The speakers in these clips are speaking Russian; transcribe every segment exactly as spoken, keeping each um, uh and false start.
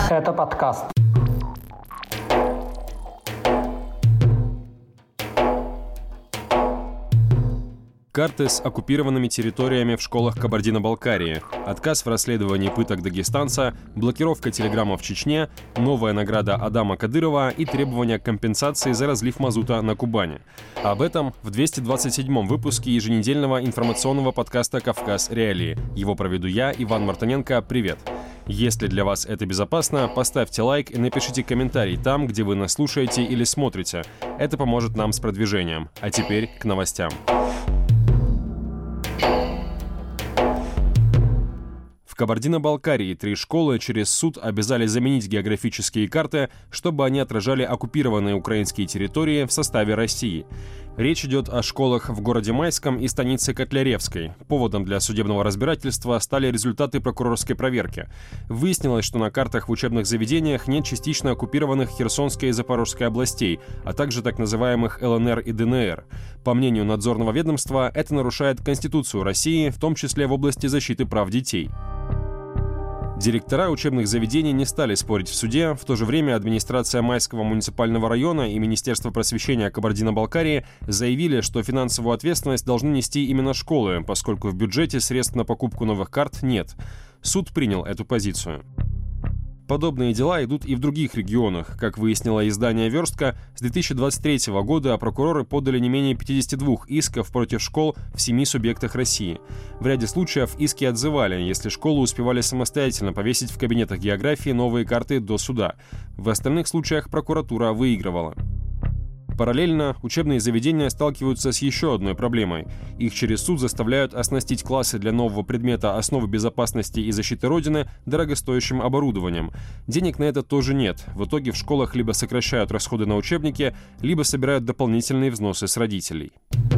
Это подкаст. Карты с оккупированными территориями в школах Кабардино-Балкарии, отказ в расследовании пыток дагестанца, блокировка телеграмма в Чечне, новая награда Адама Кадырова и требования компенсации за разлив мазута на Кубани. Об этом в двести двадцать седьмом выпуске еженедельного информационного подкаста «Кавказ. Реалии». Его проведу я, Иван Мартыненко. Привет! Если для вас это безопасно, поставьте лайк и напишите комментарий там, где вы нас слушаете или смотрите. Это поможет нам с продвижением. А теперь к новостям. В Кабардино-Балкарии три школы через суд обязали заменить географические карты, чтобы они отражали оккупированные украинские территории в составе России. Речь идет о школах в городе Майском и станице Котляревской. Поводом для судебного разбирательства стали результаты прокурорской проверки. Выяснилось, что на картах в учебных заведениях нет частично оккупированных Херсонской и Запорожской областей, а также так называемых эл эн эр и дэ эн эр. По мнению надзорного ведомства, это нарушает Конституцию России, в том числе в области защиты прав детей. Директора учебных заведений не стали спорить в суде. В то же время администрация Майского муниципального района и Министерство просвещения Кабардино-Балкарии заявили, что финансовую ответственность должны нести именно школы, поскольку в бюджете средств на покупку новых карт нет. Суд принял эту позицию. Подобные дела идут и в других регионах. Как выяснило издание «Верстка», с две тысячи двадцать третьего года прокуроры подали не менее пятидесяти двух исков против школ в семи субъектах России. В ряде случаев иски отзывали, если школы успевали самостоятельно повесить в кабинетах географии новые карты до суда. В остальных случаях прокуратура выигрывала. Параллельно учебные заведения сталкиваются с еще одной проблемой. Их через суд заставляют оснастить классы для нового предмета «Основы безопасности и защиты Родины» дорогостоящим оборудованием. Денег на это тоже нет. В итоге в школах либо сокращают расходы на учебники, либо собирают дополнительные взносы с родителей.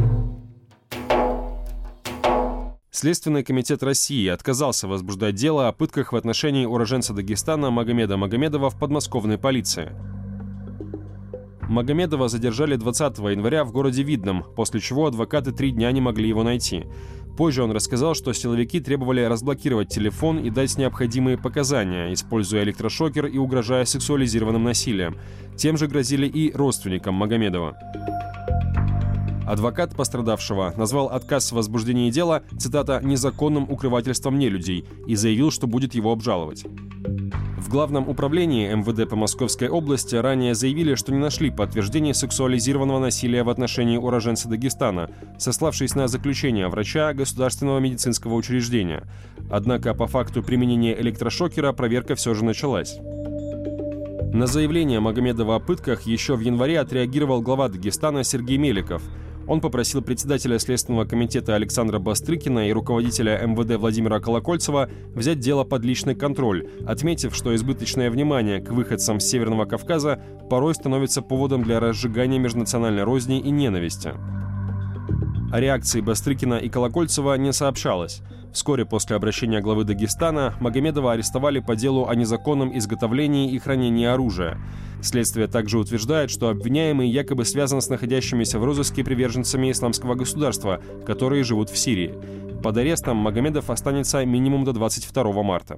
Следственный комитет России отказался возбуждать дело о пытках в отношении уроженца Дагестана Магомеда Магомедова в подмосковной полиции. Магомедова задержали двадцатого января в городе Видном, после чего адвокаты три дня не могли его найти. Позже он рассказал, что силовики требовали разблокировать телефон и дать необходимые показания, используя электрошокер и угрожая сексуализированным насилием. Тем же грозили и родственникам Магомедова. Адвокат пострадавшего назвал отказ в возбуждении дела, цитата, «незаконным укрывательством нелюдей» и заявил, что будет его обжаловать. В Главном управлении эм вэ дэ по Московской области ранее заявили, что не нашли подтверждений сексуализированного насилия в отношении уроженца Дагестана, сославшись на заключение врача государственного медицинского учреждения. Однако по факту применения электрошокера проверка все же началась. На заявление Магомедова о пытках еще в январе отреагировал глава Дагестана Сергей Меликов. Он попросил председателя Следственного комитета Александра Бастрыкина и руководителя эм вэ дэ Владимира Колокольцева взять дело под личный контроль, отметив, что избыточное внимание к выходцам с Северного Кавказа порой становится поводом для разжигания межнациональной розни и ненависти. О реакции Бастрыкина и Колокольцева не сообщалось. Вскоре после обращения главы Дагестана Магомедова арестовали по делу о незаконном изготовлении и хранении оружия. Следствие также утверждает, что обвиняемый якобы связан с находящимися в розыске приверженцами исламского государства, которые живут в Сирии. Под арестом Магомедов останется минимум до двадцать второго марта.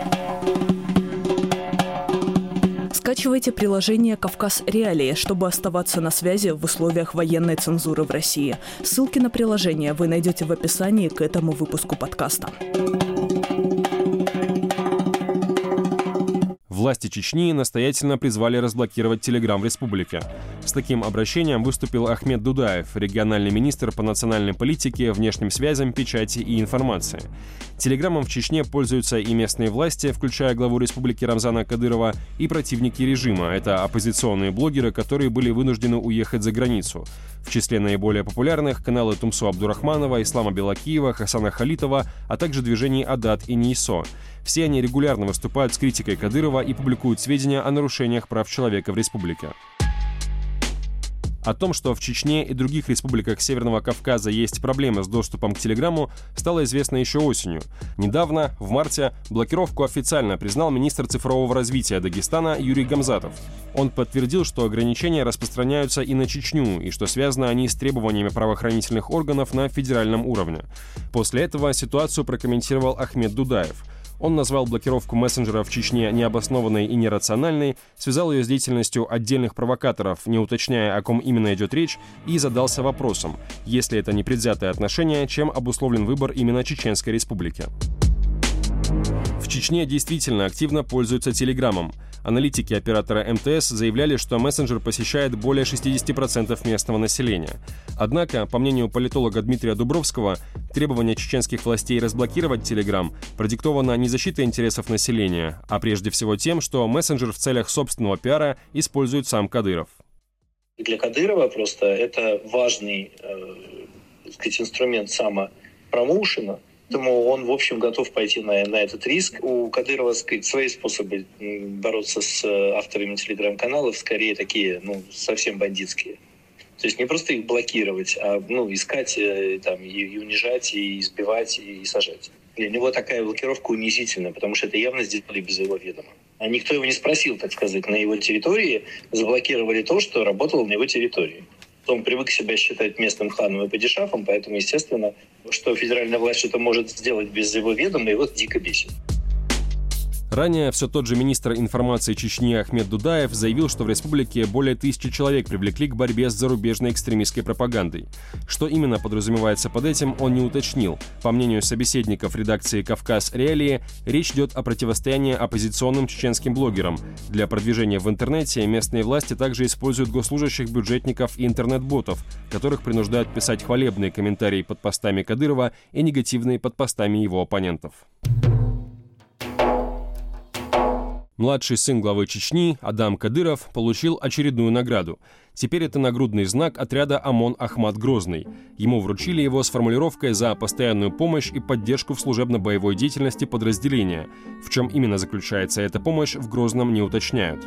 Скачивайте приложение «Кавказ. Реалии», чтобы оставаться на связи в условиях военной цензуры в России. Ссылки на приложение вы найдете в описании к этому выпуску подкаста. Власти Чечни настоятельно призвали разблокировать Телеграм в республике. С таким обращением выступил Ахмед Дудаев, региональный министр по национальной политике, внешним связям, печати и информации. Телеграмом в Чечне пользуются и местные власти, включая главу республики Рамзана Кадырова, и противники режима. Это оппозиционные блогеры, которые были вынуждены уехать за границу. В числе наиболее популярных каналы Тумсо Абдурахманова, Ислама Белакиева, Хасана Халитова, а также движений Адат и НИИСО. Все они регулярно выступают с критикой Кадырова и публикуют сведения о нарушениях прав человека в республике. О том, что в Чечне и других республиках Северного Кавказа есть проблемы с доступом к Телеграму, стало известно еще осенью. Недавно, в марте, блокировку официально признал министр цифрового развития Дагестана Юрий Гамзатов. Он подтвердил, что ограничения распространяются и на Чечню, и что связаны они с требованиями правоохранительных органов на федеральном уровне. После этого ситуацию прокомментировал Ахмед Дудаев. Он назвал блокировку мессенджера в Чечне необоснованной и нерациональной, связал ее с деятельностью отдельных провокаторов, не уточняя, о ком именно идет речь, и задался вопросом, если это непредвзятое отношение, чем обусловлен выбор именно Чеченской Республики. В Чечне действительно активно пользуются Телеграмом. Аналитики оператора эм тэ эс заявляли, что мессенджер посещает более шестьдесят процентов местного населения. Однако, по мнению политолога Дмитрия Дубровского, требование чеченских властей разблокировать Телеграм продиктовано не защитой интересов населения, а прежде всего тем, что мессенджер в целях собственного пиара использует сам Кадыров. Для Кадырова просто это важный э, так сказать, инструмент самопромоушена. Поэтому он, в общем, готов пойти на, на этот риск. У Кадырова, сказать, свои способы бороться с авторами телеграм-каналов, скорее такие, ну, совсем бандитские. То есть не просто их блокировать, а ну, искать, там, и, и унижать, и избивать, и, и сажать. Для него такая блокировка унизительна, потому что это явно сделали без его ведома. А никто его не спросил, так сказать, на его территории заблокировали то, что работало на его территории. Он привык себя считать местным ханом и падишахом, поэтому, естественно, что федеральная власть что-то может сделать без его ведома, его дико бесит. Ранее все тот же министр информации Чечни Ахмед Дудаев заявил, что в республике более тысячи человек привлекли к борьбе с зарубежной экстремистской пропагандой. Что именно подразумевается под этим, он не уточнил. По мнению собеседников редакции «Кавказ Реалии», речь идет о противостоянии оппозиционным чеченским блогерам. Для продвижения в интернете местные власти также используют госслужащих, бюджетников и интернет-ботов, которых принуждают писать хвалебные комментарии под постами Кадырова и негативные под постами его оппонентов. Младший сын главы Чечни, Адам Кадыров, получил очередную награду. Теперь это нагрудный знак отряда ОМОН «Ахмат Грозный». Ему вручили его с формулировкой за постоянную помощь и поддержку в служебно-боевой деятельности подразделения. В чем именно заключается эта помощь, в Грозном не уточняют.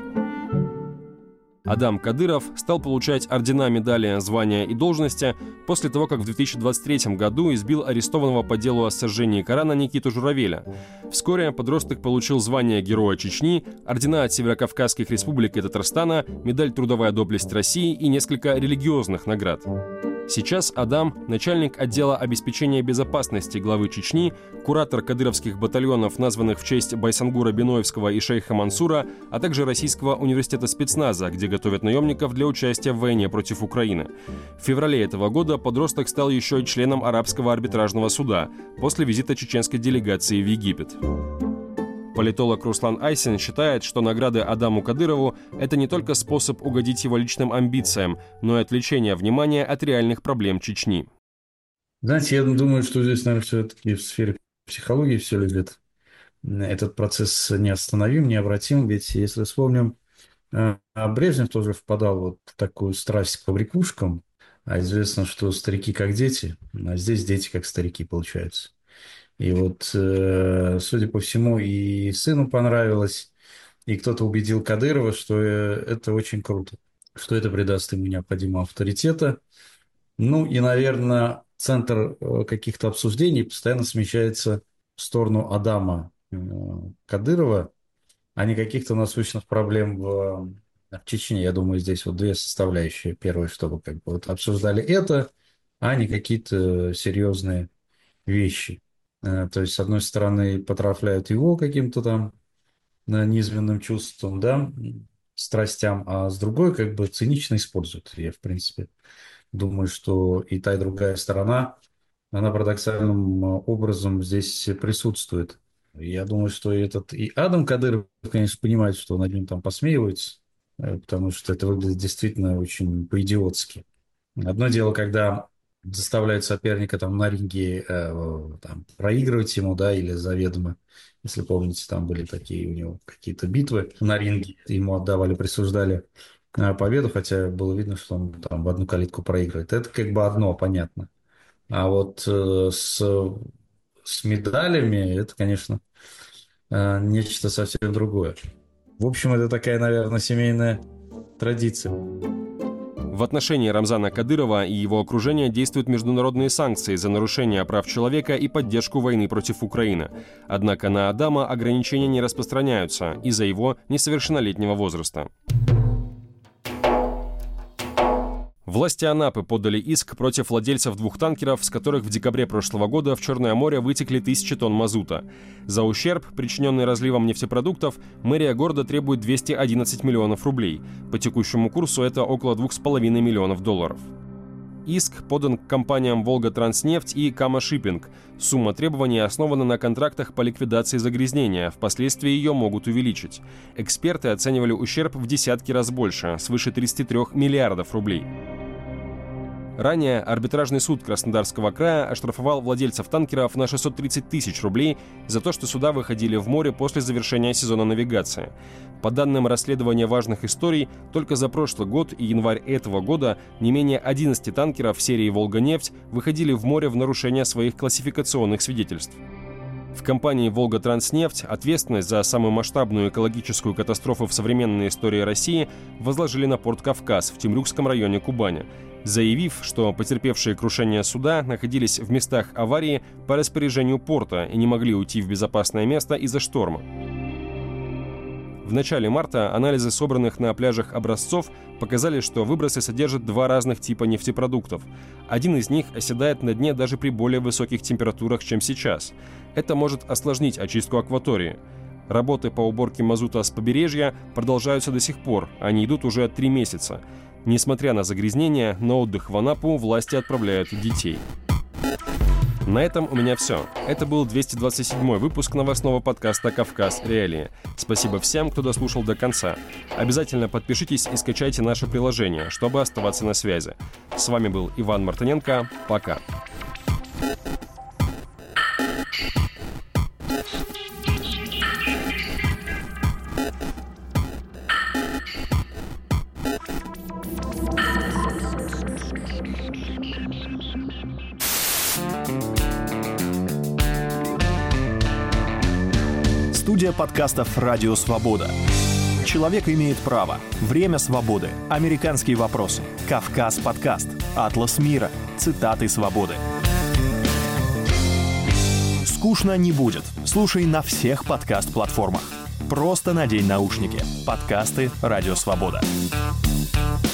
Адам Кадыров стал получать ордена, медали, звания и должности после того, как в две тысячи двадцать третьем году избил арестованного по делу о сожжении Корана Никиту Журавеля. Вскоре подросток получил звание Героя Чечни, ордена от Северокавказских республик и Татарстана, медаль «Трудовая доблесть России» и несколько религиозных наград. Сейчас Адам – начальник отдела обеспечения безопасности главы Чечни, куратор кадыровских батальонов, названных в честь Байсангура Биноевского и шейха Мансура, а также Российского университета спецназа, где готовят наемников для участия в войне против Украины. В феврале этого года подросток стал еще и членом Арабского арбитражного суда после визита чеченской делегации в Египет. Политолог Руслан Айсин считает, что награды Адаму Кадырову – это не только способ угодить его личным амбициям, но и отвлечение внимания от реальных проблем Чечни. Знаете, я думаю, что здесь, наверное, все-таки в сфере психологии все лежит. Этот процесс неостановим, необратим. Ведь, если вспомним, Брежнев тоже впадал вот в такую страсть к побрякушкам. А известно, что старики как дети, а здесь дети как старики получаются. И вот, судя по всему, и сыну понравилось, и кто-то убедил Кадырова, что это очень круто, что это придаст ему необходимого авторитета. Ну и, наверное, центр каких-то обсуждений постоянно смещается в сторону Адама Кадырова, а не каких-то насущных проблем в, в Чечне. Я думаю, здесь вот две составляющие. Первое, чтобы как бы вот обсуждали это, а не какие-то серьезные вещи. То есть, с одной стороны, потрафляют его каким-то там низменным чувством, да, страстям, а с другой, как бы, цинично используют. Я, в принципе, думаю, что и та, и другая сторона, она парадоксальным образом здесь присутствует. Я думаю, что и этот, и Адам Кадыров, конечно, понимает, что над ним там посмеиваются, потому что это выглядит действительно очень по-идиотски. Одно дело, когда заставляют соперника там на ринге э, там, проигрывать ему, да, или заведомо, если помните, там были такие у него какие-то битвы на ринге, ему отдавали, присуждали э, победу, хотя было видно, что он там в одну калитку проигрывает. Это как бы одно, понятно. А вот э, с, с медалями это, конечно, э, нечто совсем другое. В общем, это такая, наверное, семейная традиция. В отношении Рамзана Кадырова и его окружения действуют международные санкции за нарушение прав человека и поддержку войны против Украины. Однако на Адама ограничения не распространяются из-за его несовершеннолетнего возраста. Власти Анапы подали иск против владельцев двух танкеров, с которых в декабре прошлого года в Черное море вытекли тысячи тонн мазута. За ущерб, причиненный разливом нефтепродуктов, мэрия города требует двести одиннадцать миллионов рублей. По текущему курсу это около двух с половиной миллионов долларов. Иск подан к компаниям «Волга-Транснефть» и «Кама Шиппинг». Сумма требований основана на контрактах по ликвидации загрязнения, впоследствии ее могут увеличить. Эксперты оценивали ущерб в десятки раз больше, свыше тридцати трёх миллиардов рублей. Ранее арбитражный суд Краснодарского края оштрафовал владельцев танкеров на шестьсот тридцать тысяч рублей за то, что суда выходили в море после завершения сезона навигации. По данным расследования важных историй, только за прошлый год и январь этого года не менее одиннадцати танкеров серии «Волга-нефть» выходили в море в нарушение своих классификационных свидетельств. В компании «Волга-Транснефть» ответственность за самую масштабную экологическую катастрофу в современной истории России возложили на порт «Кавказ» в Темрюкском районе Кубани, заявив, что потерпевшие крушение суда находились в местах аварии по распоряжению порта и не могли уйти в безопасное место из-за шторма. В начале марта анализы собранных на пляжах образцов показали, что выбросы содержат два разных типа нефтепродуктов. Один из них оседает на дне даже при более высоких температурах, чем сейчас. Это может осложнить очистку акватории. Работы по уборке мазута с побережья продолжаются до сих пор, они идут уже три месяца. Несмотря на загрязнение, на отдых в Анапу власти отправляют детей. На этом у меня все. Это был двести двадцать седьмой выпуск новостного подкаста «Кавказ. Реалии». Спасибо всем, кто дослушал до конца. Обязательно подпишитесь и скачайте наше приложение, чтобы оставаться на связи. С вами был Иван Мартыненко. Пока. Студия подкастов «Радио Свобода». Человек имеет право. Время свободы. Американские вопросы. Кавказ подкаст. Атлас мира. Цитаты свободы. Скучно не будет. Слушай на всех подкаст-платформах. Просто надень наушники. Подкасты «Радио Свобода».